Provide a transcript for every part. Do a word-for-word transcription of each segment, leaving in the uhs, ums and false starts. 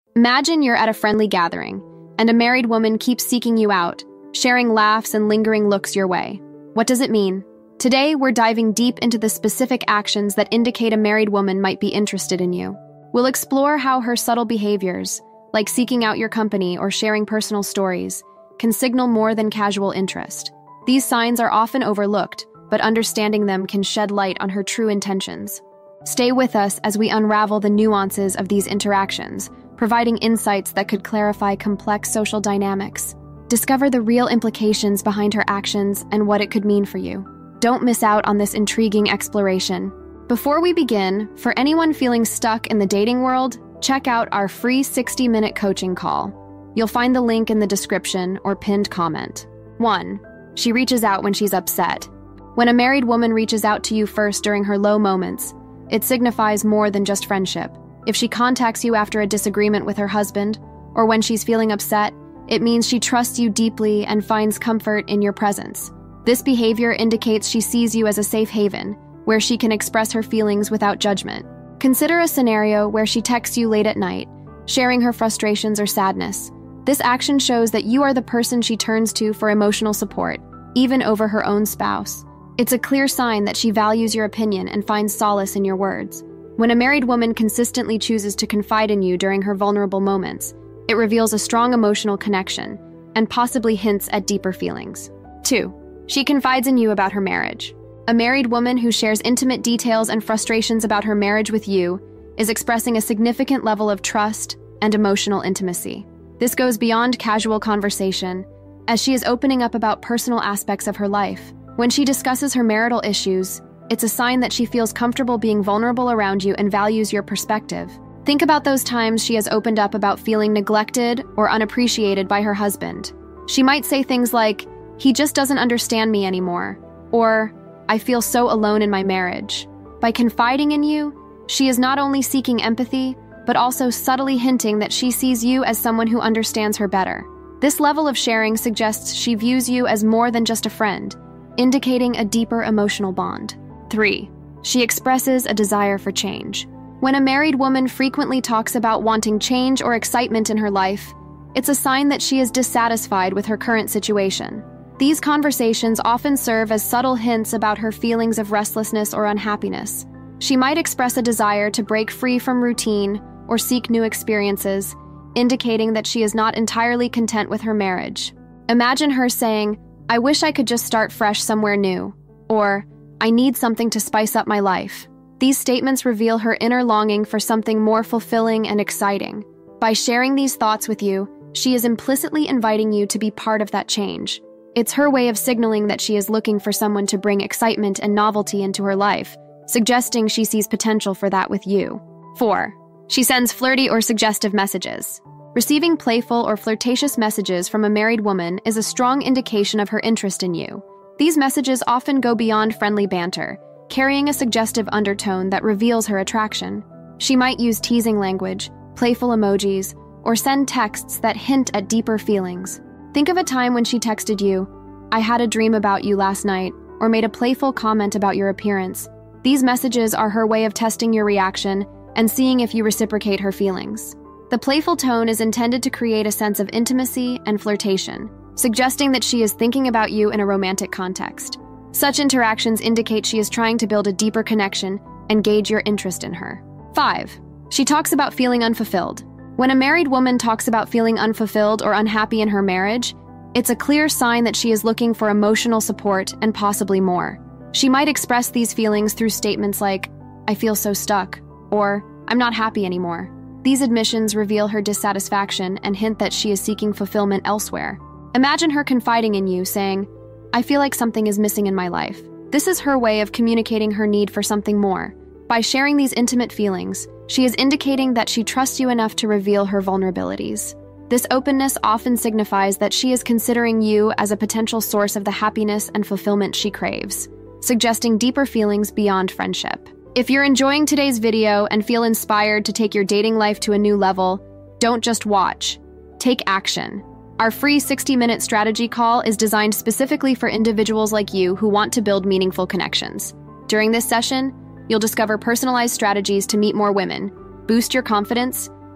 Imagine you're at a friendly gathering, and a married woman keeps seeking you out, sharing laughs and lingering looks your way. What does it mean? Today, we're diving deep into the specific actions that indicate a married woman might be interested in you. We'll explore how her subtle behaviors, like seeking out your company or sharing personal stories, can signal more than casual interest. These signs are often overlooked, but understanding them can shed light on her true intentions. Stay with us as we unravel the nuances of these interactions, providing insights that could clarify complex social dynamics. Discover the real implications behind her actions and what it could mean for you. Don't miss out on this intriguing exploration. Before we begin, for anyone feeling stuck in the dating world, check out our free sixty-minute coaching call. You'll find the link in the description or pinned comment. one. She reaches out when she's upset. When a married woman reaches out to you first during her low moments, it signifies more than just friendship. If she contacts you after a disagreement with her husband, or when she's feeling upset, it means she trusts you deeply and finds comfort in your presence. This behavior indicates she sees you as a safe haven, where she can express her feelings without judgment. Consider a scenario where she texts you late at night, sharing her frustrations or sadness. This action shows that you are the person she turns to for emotional support, even over her own spouse. It's a clear sign that she values your opinion and finds solace in your words. When a married woman consistently chooses to confide in you during her vulnerable moments, it reveals a strong emotional connection and possibly hints at deeper feelings. two. She confides in you about her marriage. A married woman who shares intimate details and frustrations about her marriage with you is expressing a significant level of trust and emotional intimacy. This goes beyond casual conversation, as she is opening up about personal aspects of her life. When she discusses her marital issues, it's a sign that she feels comfortable being vulnerable around you and values your perspective. Think about those times she has opened up about feeling neglected or unappreciated by her husband. She might say things like, "He just doesn't understand me anymore," or "I feel so alone in my marriage." By confiding in you, she is not only seeking empathy, but also subtly hinting that she sees you as someone who understands her better. This level of sharing suggests she views you as more than just a friend, indicating a deeper emotional bond. three. She expresses a desire for change. When a married woman frequently talks about wanting change or excitement in her life, it's a sign that she is dissatisfied with her current situation. These conversations often serve as subtle hints about her feelings of restlessness or unhappiness. She might express a desire to break free from routine or seek new experiences, indicating that she is not entirely content with her marriage. Imagine her saying, "I wish I could just start fresh somewhere new," or "I need something to spice up my life." These statements reveal her inner longing for something more fulfilling and exciting. By sharing these thoughts with you, she is implicitly inviting you to be part of that change. It's her way of signaling that she is looking for someone to bring excitement and novelty into her life, suggesting she sees potential for that with you. four. She sends flirty or suggestive messages. Receiving playful or flirtatious messages from a married woman is a strong indication of her interest in you. These messages often go beyond friendly banter, carrying a suggestive undertone that reveals her attraction. She might use teasing language, playful emojis, or send texts that hint at deeper feelings. Think of a time when she texted you, "I had a dream about you last night," or made a playful comment about your appearance. These messages are her way of testing your reaction and seeing if you reciprocate her feelings. The playful tone is intended to create a sense of intimacy and flirtation, suggesting that she is thinking about you in a romantic context. Such interactions indicate she is trying to build a deeper connection and gauge your interest in her. five. She talks about feeling unfulfilled. When a married woman talks about feeling unfulfilled or unhappy in her marriage, it's a clear sign that she is looking for emotional support and possibly more. She might express these feelings through statements like, "I feel so stuck," or "I'm not happy anymore." These admissions reveal her dissatisfaction and hint that she is seeking fulfillment elsewhere. Imagine her confiding in you, saying, "I feel like something is missing in my life." This is her way of communicating her need for something more. By sharing these intimate feelings, she is indicating that she trusts you enough to reveal her vulnerabilities. This openness often signifies that she is considering you as a potential source of the happiness and fulfillment she craves, suggesting deeper feelings beyond friendship. If you're enjoying today's video and feel inspired to take your dating life to a new level, don't just watch. Take action. Our free sixty-minute strategy call is designed specifically for individuals like you who want to build meaningful connections. During this session, you'll discover personalized strategies to meet more women, boost your confidence,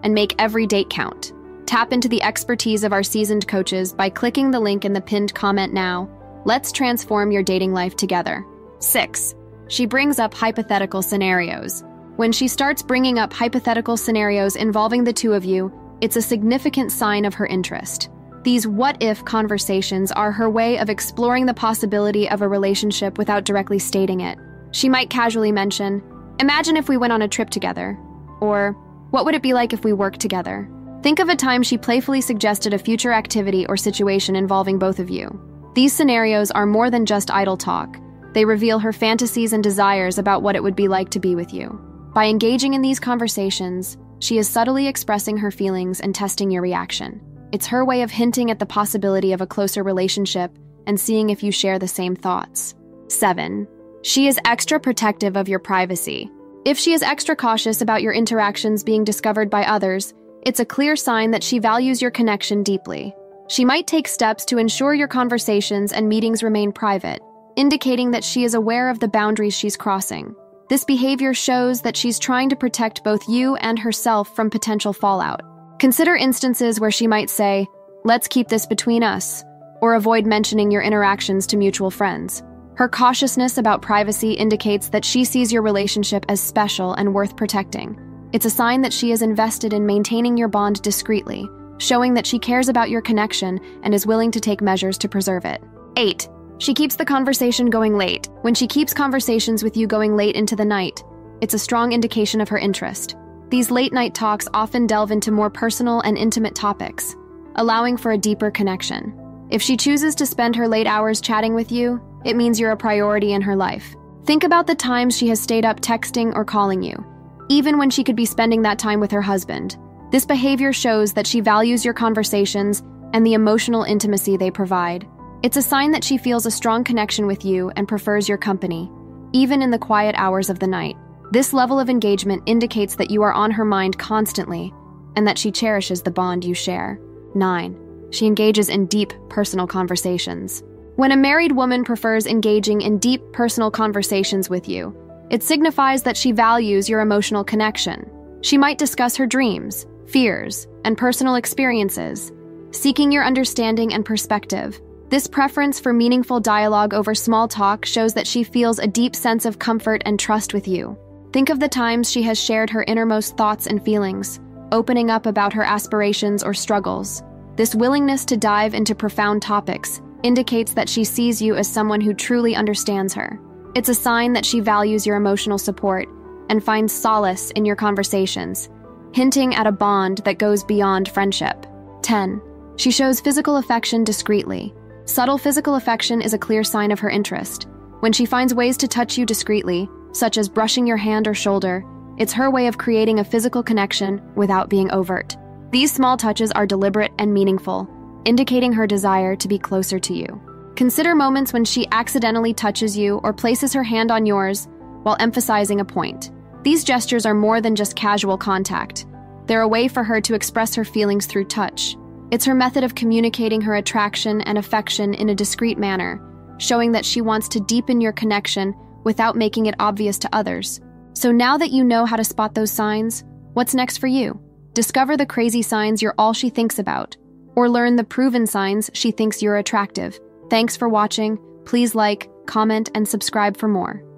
and make every date count. Tap into the expertise of our seasoned coaches by clicking the link in the pinned comment now. Let's transform your dating life together. six. She brings up hypothetical scenarios. When she starts bringing up hypothetical scenarios involving the two of you, it's a significant sign of her interest. These what-if conversations are her way of exploring the possibility of a relationship without directly stating it. She might casually mention, "Imagine if we went on a trip together," or "What would it be like if we worked together?" Think of a time she playfully suggested a future activity or situation involving both of you. These scenarios are more than just idle talk. They reveal her fantasies and desires about what it would be like to be with you. By engaging in these conversations, she is subtly expressing her feelings and testing your reaction. It's her way of hinting at the possibility of a closer relationship and seeing if you share the same thoughts. seven. She is extra protective of your privacy. If she is extra cautious about your interactions being discovered by others, it's a clear sign that she values your connection deeply. She might take steps to ensure your conversations and meetings remain private, indicating that she is aware of the boundaries she's crossing. This behavior shows that she's trying to protect both you and herself from potential fallout. Consider instances where she might say, "Let's keep this between us," or avoid mentioning your interactions to mutual friends. Her cautiousness about privacy indicates that she sees your relationship as special and worth protecting. It's a sign that she is invested in maintaining your bond discreetly, showing that she cares about your connection and is willing to take measures to preserve it. eight. She keeps the conversation going late. When she keeps conversations with you going late into the night, it's a strong indication of her interest. These late-night talks often delve into more personal and intimate topics, allowing for a deeper connection. If she chooses to spend her late hours chatting with you, it means you're a priority in her life. Think about the times she has stayed up texting or calling you, even when she could be spending that time with her husband. This behavior shows that she values your conversations and the emotional intimacy they provide. It's a sign that she feels a strong connection with you and prefers your company, even in the quiet hours of the night. This level of engagement indicates that you are on her mind constantly and that she cherishes the bond you share. nine. She engages in deep, personal conversations. When a married woman prefers engaging in deep, personal conversations with you, it signifies that she values your emotional connection. She might discuss her dreams, fears, and personal experiences, seeking your understanding and perspective. This preference for meaningful dialogue over small talk shows that she feels a deep sense of comfort and trust with you. Think of the times she has shared her innermost thoughts and feelings, opening up about her aspirations or struggles. This willingness to dive into profound topics indicates that she sees you as someone who truly understands her. It's a sign that she values your emotional support and finds solace in your conversations, hinting at a bond that goes beyond friendship. ten. She shows physical affection discreetly. Subtle physical affection is a clear sign of her interest. When she finds ways to touch you discreetly, such as brushing your hand or shoulder, it's her way of creating a physical connection without being overt. These small touches are deliberate and meaningful, indicating her desire to be closer to you. Consider moments when she accidentally touches you or places her hand on yours while emphasizing a point. These gestures are more than just casual contact. They're a way for her to express her feelings through touch. It's her method of communicating her attraction and affection in a discreet manner, showing that she wants to deepen your connection without making it obvious to others. So now that you know how to spot those signs, what's next for you? Discover the crazy signs you're all she thinks about, or learn the proven signs she thinks you're attractive. Thanks for watching. Please like, comment, and subscribe for more.